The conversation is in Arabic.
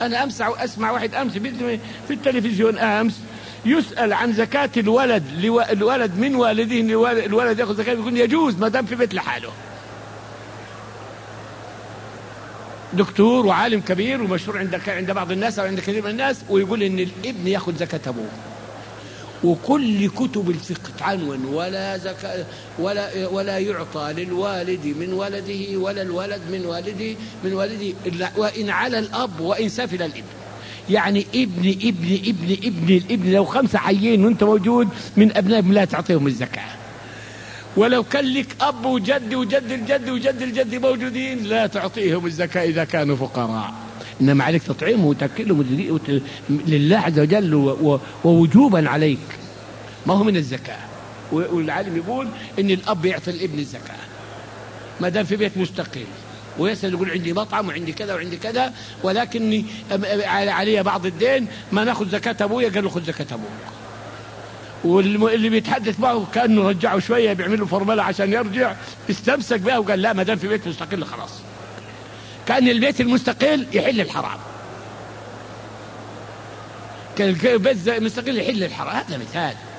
أنا أسمع واحد أمس في التلفزيون أمس يسأل عن زكاة الولد من والده، الولد يأخذ زكاة، يقول يجوز ما دام في بيت لحاله. دكتور وعالم كبير ومشهور عند بعض الناس أو عند كثير من الناس، ويقول إن الابن يأخذ زكاة أبوه. وكل كتب الفقه عنون ولا زكاة ولا يعطى للوالد من ولده ولا الولد من والده وإن على الأب وإن سفل الابن. يعني ابن لو 5 حيين وانت موجود من أبنائهم لا تعطيهم الزكاة، ولو كان لك أب وجد وجد الجد وجد الجد موجودين لا تعطيهم الزكاة إذا كانوا فقراء، إنما عليك تطعيمهم وتأكلهم لله عز وجل ووجوبا عليك، ما هو من الزكاة. والعالم يقول إن الأب يعطي الابن الزكاة ما دام في بيت مستقل، ويسأل يقول عندي مطعم وعندي كذا وعندي كذا ولكني علي بعض الدين، ما ناخذ زكاة أبويا، قال له خذ زكاة أبوك. واللي بيتحدث معه كأنه رجعه شوية بيعملوا فرملة عشان يرجع، استمسك بها وقال لا ما دام في بيت مستقل خلاص. كأن البيت المستقل يحل الحرام، كان البيت المستقل يحل الحرام. هذا مثال.